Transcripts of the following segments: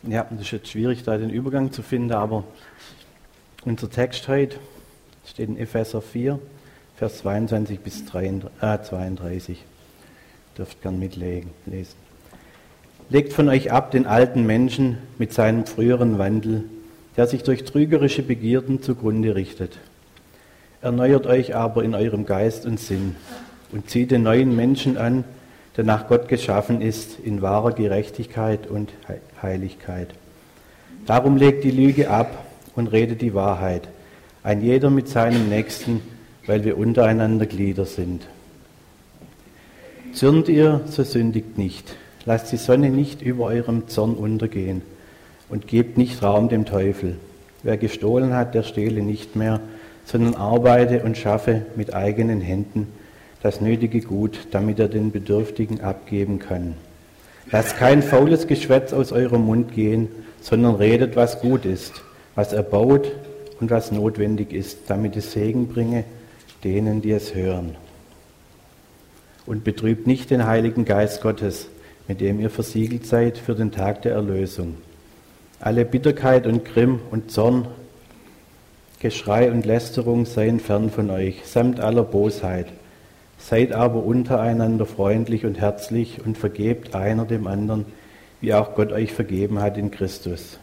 Ja, es ist jetzt schwierig, da den Übergang zu finden, aber unser Text heute steht in Epheser 4, Vers 22 bis 32. Dürft gern mitlesen. Legt von euch ab den alten Menschen mit seinem früheren Wandel, der sich durch trügerische Begierden zugrunde richtet. Erneuert euch aber in eurem Geist und Sinn und zieht den neuen Menschen an, der nach Gott geschaffen ist, in wahrer Gerechtigkeit und Heiligkeit. Darum legt die Lüge ab und redet die Wahrheit, ein jeder mit seinem Nächsten, weil wir untereinander Glieder sind. Zürnt ihr, so sündigt nicht. Lasst die Sonne nicht über eurem Zorn untergehen und gebt nicht Raum dem Teufel. Wer gestohlen hat, der stehle nicht mehr, sondern arbeite und schaffe mit eigenen Händen das nötige Gut, damit er den Bedürftigen abgeben kann. Lasst kein faules Geschwätz aus eurem Mund gehen, sondern redet, was gut ist, was erbaut und was notwendig ist, damit es Segen bringe denen, die es hören. Und betrübt nicht den Heiligen Geist Gottes, mit dem ihr versiegelt seid für den Tag der Erlösung. Alle Bitterkeit und Grimm und Zorn, Geschrei und Lästerung seien fern von euch, samt aller Bosheit. Seid aber untereinander freundlich und herzlich und vergebt einer dem anderen, wie auch Gott euch vergeben hat in Christus.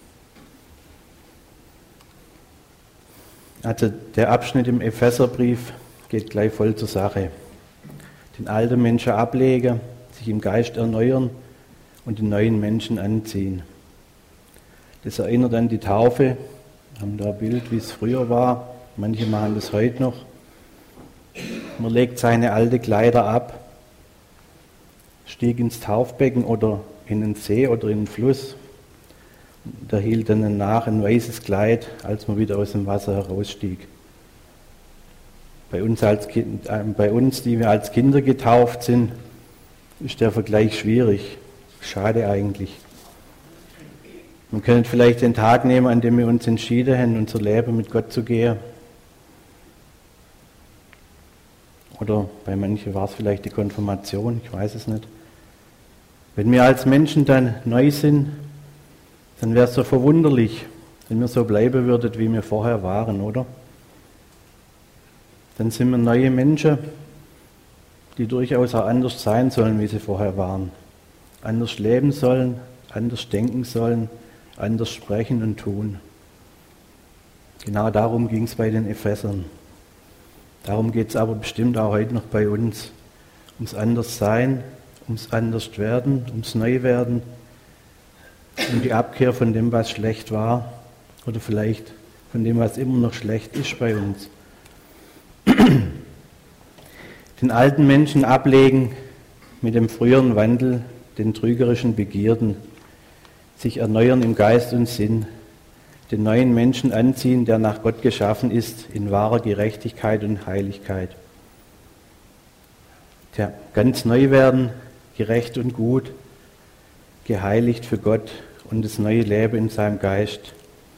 Also der Abschnitt im Epheserbrief geht gleich voll zur Sache. Den alten Menschen ablegen, sich im Geist erneuern und den neuen Menschen anziehen. Das erinnert an die Taufe. Wir haben da ein Bild, wie es früher war. Manche machen das heute noch. Man legt seine alten Kleider ab, stieg ins Taufbecken oder in den See oder in den Fluss. Da hielt dann nach ein weißes Kleid, als man wieder aus dem Wasser herausstieg. Bei uns, die wir als Kinder getauft sind, ist der Vergleich schwierig. Schade eigentlich. Wir können vielleicht den Tag nehmen, an dem wir uns entschieden haben, unser Leben mit Gott zu gehen. Oder bei manchen war es vielleicht die Konfirmation, ich weiß es nicht. Wenn wir als Menschen dann neu sind, dann wäre es so verwunderlich, wenn wir so bleiben würden, wie wir vorher waren, oder? Dann sind wir neue Menschen, die durchaus auch anders sein sollen, wie sie vorher waren. Anders leben sollen, anders denken sollen, anders sprechen und tun. Genau darum ging es bei den Ephesern. Darum geht es aber bestimmt auch heute noch bei uns. Ums Anderssein, ums Anderswerden, ums Neuwerden, um die Abkehr von dem, was schlecht war oder vielleicht von dem, was immer noch schlecht ist bei uns. Den alten Menschen ablegen mit dem früheren Wandel, den trügerischen Begierden, sich erneuern im Geist und Sinn, den neuen Menschen anziehen, der nach Gott geschaffen ist, in wahrer Gerechtigkeit und Heiligkeit. Tja, ganz neu werden, gerecht und gut, geheiligt für Gott und das neue Leben in seinem Geist.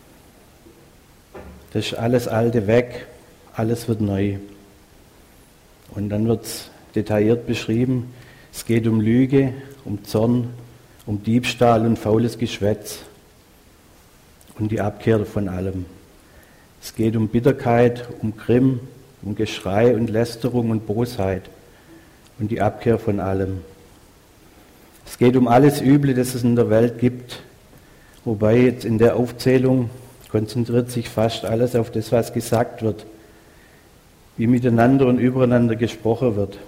Das ist alles Alte weg, alles wird neu. Und dann wird es detailliert beschrieben, es geht um Lüge, um Zorn, um Diebstahl und faules Geschwätz und die Abkehr von allem. Es geht um Bitterkeit, um Grimm, um Geschrei und Lästerung und Bosheit und die Abkehr von allem. Es geht um alles Üble, das es in der Welt gibt, wobei jetzt in der Aufzählung konzentriert sich fast alles auf das, was gesagt wird, wie miteinander und übereinander gesprochen wird.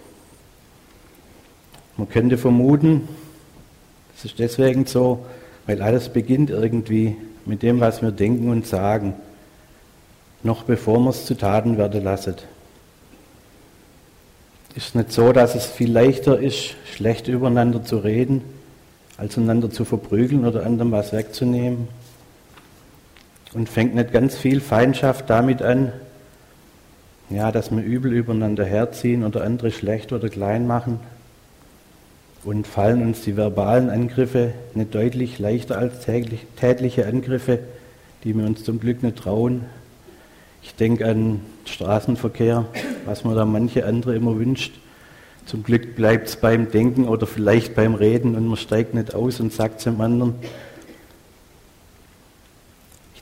Man könnte vermuten, es ist deswegen so, weil alles beginnt irgendwie mit dem, was wir denken und sagen, noch bevor wir es zu Taten werden lassen. Ist nicht so, dass es viel leichter ist, schlecht übereinander zu reden, als einander zu verprügeln oder anderem was wegzunehmen? Und fängt nicht ganz viel Feindschaft damit an, ja, dass wir übel übereinander herziehen oder andere schlecht oder klein machen? Und fallen uns die verbalen Angriffe nicht deutlich leichter als tätliche Angriffe, die wir uns zum Glück nicht trauen? Ich denke an Straßenverkehr, was man da manche andere immer wünscht. Zum Glück bleibt es beim Denken oder vielleicht beim Reden und man steigt nicht aus und sagt zum anderen.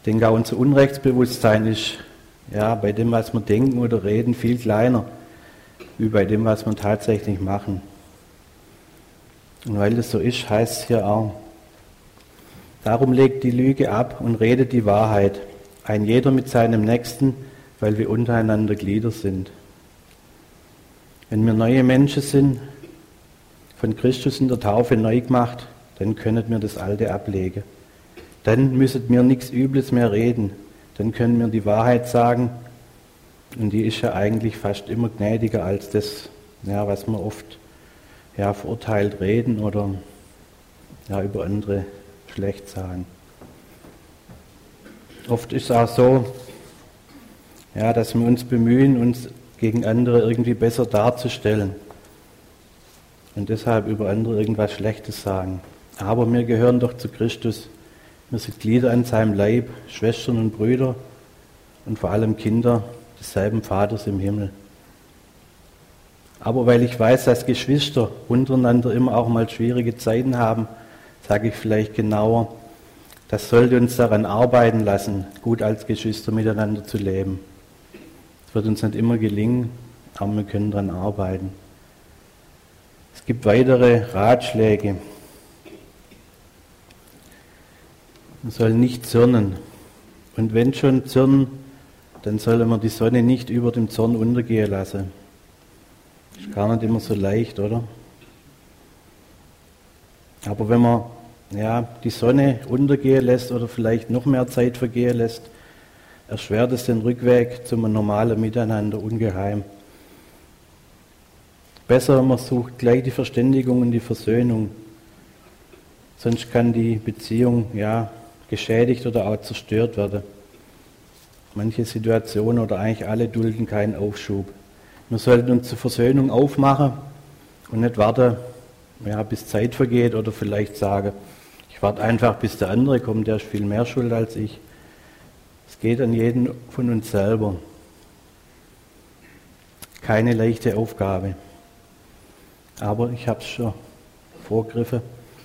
denke auch unser Unrechtsbewusstsein ist ja bei dem, was wir denken oder reden, viel kleiner, wie bei dem, was wir tatsächlich machen. Und weil das so ist, heißt es hier auch, darum legt die Lüge ab und redet die Wahrheit, ein jeder mit seinem Nächsten, weil wir untereinander Glieder sind. Wenn wir neue Menschen sind, von Christus in der Taufe neu gemacht, dann können wir das Alte ablegen. Dann müssen wir nichts Übles mehr reden. Dann können wir die Wahrheit sagen. Und die ist ja eigentlich fast immer gnädiger als das, ja, was wir oft verurteilt reden oder über andere schlecht sagen. Oft ist es auch so, dass wir uns bemühen, uns gegen andere irgendwie besser darzustellen und deshalb über andere irgendwas Schlechtes sagen. Aber wir gehören doch zu Christus. Wir sind Glieder an seinem Leib, Schwestern und Brüder und vor allem Kinder desselben Vaters im Himmel. Aber weil ich weiß, dass Geschwister untereinander immer auch mal schwierige Zeiten haben, sage ich vielleicht genauer, das sollte uns daran arbeiten lassen, gut als Geschwister miteinander zu leben. Es wird uns nicht immer gelingen, aber wir können daran arbeiten. Es gibt weitere Ratschläge. Man soll nicht zürnen. Und wenn schon zürnen, dann soll man die Sonne nicht über dem Zorn untergehen lassen. Ist gar nicht immer so leicht, oder? Aber wenn man die Sonne untergehen lässt oder vielleicht noch mehr Zeit vergehen lässt, erschwert es den Rückweg zum normalen Miteinander ungeheim. Besser, man sucht gleich die Verständigung und die Versöhnung. Sonst kann die Beziehung geschädigt oder auch zerstört werden. Manche Situationen oder eigentlich alle dulden keinen Aufschub. Wir sollten uns zur Versöhnung aufmachen und nicht warten, bis Zeit vergeht oder vielleicht sagen, ich warte einfach, bis der andere kommt, der ist viel mehr schuld als ich. Es geht an jeden von uns selber. Keine leichte Aufgabe. Aber ich habe es schon vorgegriffen.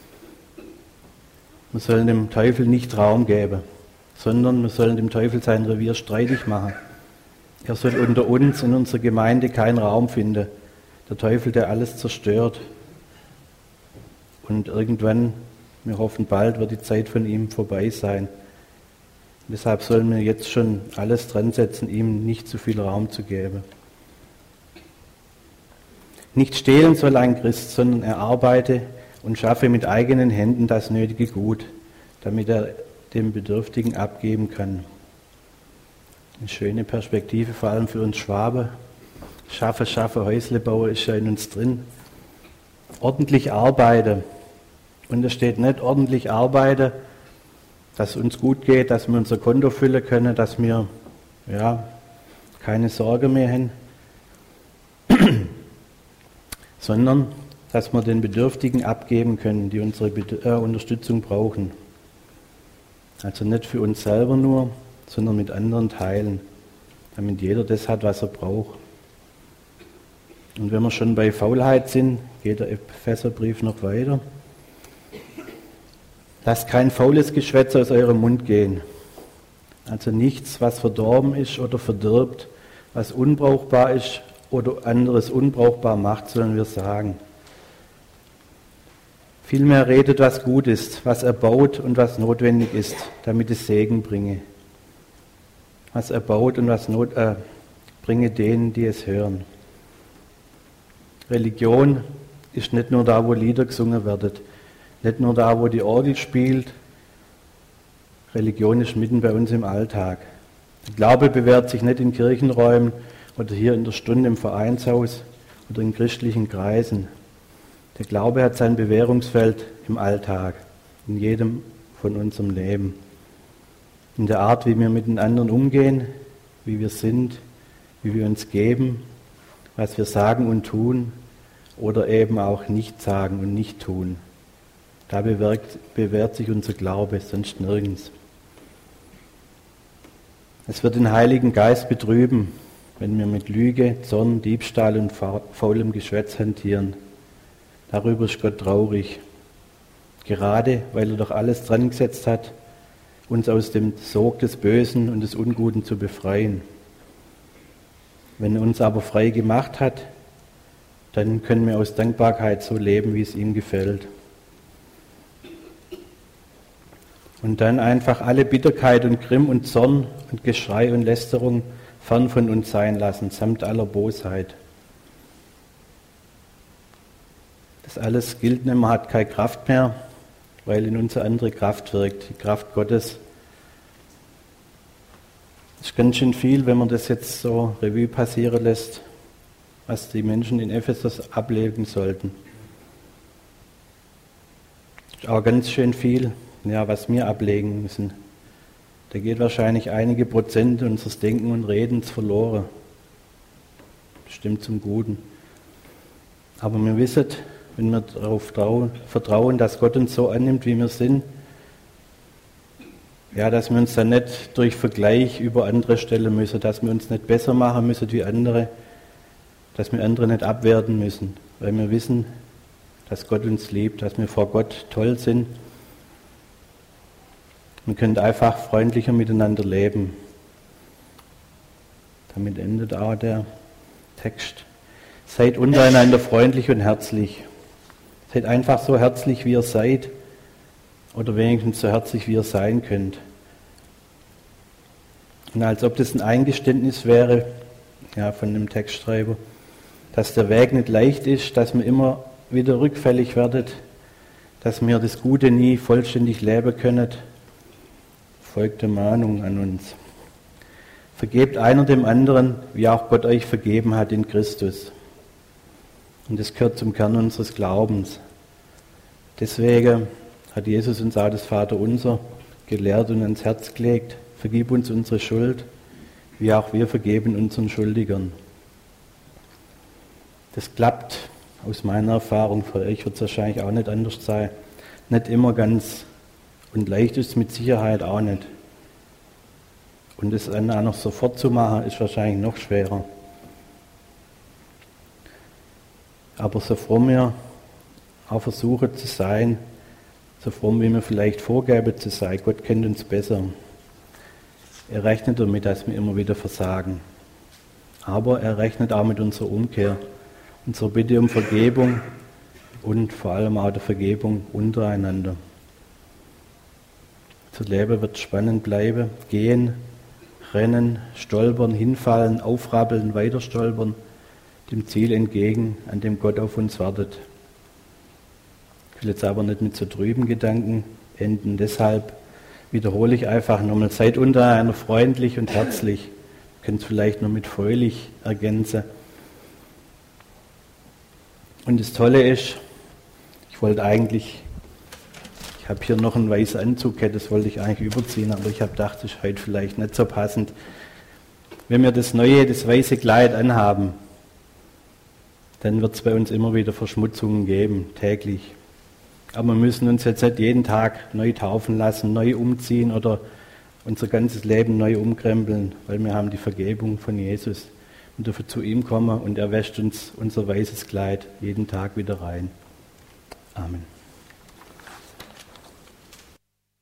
Wir sollen dem Teufel nicht Raum geben, sondern wir sollen dem Teufel sein Revier streitig machen. Er soll unter uns in unserer Gemeinde keinen Raum finden. Der Teufel, der alles zerstört. Und irgendwann, wir hoffen bald, wird die Zeit von ihm vorbei sein. Deshalb sollen wir jetzt schon alles dran setzen, ihm nicht zu viel Raum zu geben. Nicht stehlen soll ein Christ, sondern er arbeite und schaffe mit eigenen Händen das nötige Gut, damit er dem Bedürftigen abgeben kann. Eine schöne Perspektive, vor allem für uns Schwaben. Schaffe, Häusle bauen ist ja in uns drin. Ordentlich arbeiten. Und es steht nicht ordentlich arbeiten, dass es uns gut geht, dass wir unser Konto füllen können, dass wir keine Sorge mehr haben, sondern dass wir den Bedürftigen abgeben können, die unsere Unterstützung brauchen. Also nicht für uns selber nur, sondern mit anderen teilen, damit jeder das hat, was er braucht. Und wenn wir schon bei Faulheit sind, geht der Epheserbrief noch weiter. Lasst kein faules Geschwätz aus eurem Mund gehen. Also nichts, was verdorben ist oder verdirbt, was unbrauchbar ist oder anderes unbrauchbar macht, sollen wir sagen. Vielmehr redet, was gut ist, was erbaut und was notwendig ist, damit es Segen bringe. Was erbaut und was bringe denen, die es hören. Religion ist nicht nur da, wo Lieder gesungen werden, nicht nur da, wo die Orgel spielt. Religion ist mitten bei uns im Alltag. Der Glaube bewährt sich nicht in Kirchenräumen oder hier in der Stunde im Vereinshaus oder in christlichen Kreisen. Der Glaube hat sein Bewährungsfeld im Alltag, in jedem von unserem Leben. In der Art, wie wir mit den anderen umgehen, wie wir sind, wie wir uns geben, was wir sagen und tun oder eben auch nicht sagen und nicht tun. Da bewährt sich unser Glaube, sonst nirgends. Es wird den Heiligen Geist betrüben, wenn wir mit Lüge, Zorn, Diebstahl und faulem Geschwätz hantieren. Darüber ist Gott traurig. Gerade weil er doch alles dran gesetzt hat, uns aus dem Sog des Bösen und des Unguten zu befreien. Wenn er uns aber frei gemacht hat, dann können wir aus Dankbarkeit so leben, wie es ihm gefällt. Und dann einfach alle Bitterkeit und Grimm und Zorn und Geschrei und Lästerung fern von uns sein lassen, samt aller Bosheit. Das alles gilt nicht, man hat keine Kraft mehr, weil in uns eine andere Kraft wirkt, die Kraft Gottes. Das ist ganz schön viel, wenn man das jetzt so Revue passieren lässt, was die Menschen in Ephesus ablegen sollten. Das ist auch ganz schön viel, ja, was wir ablegen müssen. Da geht wahrscheinlich einige Prozent unseres Denken und Redens verloren. Bestimmt zum Guten. Aber wir wissen, wenn wir darauf vertrauen, dass Gott uns so annimmt, wie wir sind, ja, dass wir uns dann nicht durch Vergleich über andere stellen müssen, dass wir uns nicht besser machen müssen wie andere, dass wir andere nicht abwerten müssen, weil wir wissen, dass Gott uns liebt, dass wir vor Gott toll sind. Wir können einfach freundlicher miteinander leben. Damit endet auch der Text. Seid untereinander freundlich und herzlich. Seid einfach so herzlich, wie ihr seid, oder wenigstens so herzlich, wie ihr sein könnt. Und als ob das ein Eingeständnis wäre, ja, von dem Textschreiber, dass der Weg nicht leicht ist, dass wir immer wieder rückfällig werden, dass wir das Gute nie vollständig leben können, folgt eine Mahnung an uns. Vergebt einer dem anderen, wie auch Gott euch vergeben hat in Christus. Und das gehört zum Kern unseres Glaubens. Deswegen hat Jesus uns auch das Vaterunser gelehrt und ans Herz gelegt. Vergib uns unsere Schuld, wie auch wir vergeben unseren Schuldigern. Das klappt aus meiner Erfahrung, für euch wird es wahrscheinlich auch nicht anders sein. Nicht immer ganz. Und leicht ist es mit Sicherheit auch nicht. Und das dann auch noch sofort zu machen, ist wahrscheinlich noch schwerer. Aber so fromm wir auch versuchen zu sein, so fromm wie wir vielleicht vorgeben zu sein, Gott kennt uns besser. Er rechnet damit, dass wir immer wieder versagen. Aber er rechnet auch mit unserer Umkehr, unserer Bitte um Vergebung und vor allem auch der Vergebung untereinander. Unser Leben wird spannend bleiben, gehen, rennen, stolpern, hinfallen, aufrappeln, weiter stolpern, dem Ziel entgegen, an dem Gott auf uns wartet. Ich will jetzt aber nicht mit so trüben Gedanken enden, deshalb wiederhole ich einfach nochmal, seid untereinander freundlich und herzlich. Ihr könnt es vielleicht noch mit fröhlich ergänzen. Und das Tolle ist, ich habe hier noch einen weißen Anzug, das wollte ich eigentlich überziehen, aber ich habe gedacht, das ist heute vielleicht nicht so passend. Wenn wir das weiße Kleid anhaben, dann wird es bei uns immer wieder Verschmutzungen geben, täglich. Aber wir müssen uns jetzt nicht jeden Tag neu taufen lassen, neu umziehen oder unser ganzes Leben neu umkrempeln, weil wir haben die Vergebung von Jesus. Wir dürfen zu ihm kommen und er wäscht uns unser weißes Kleid jeden Tag wieder rein. Amen.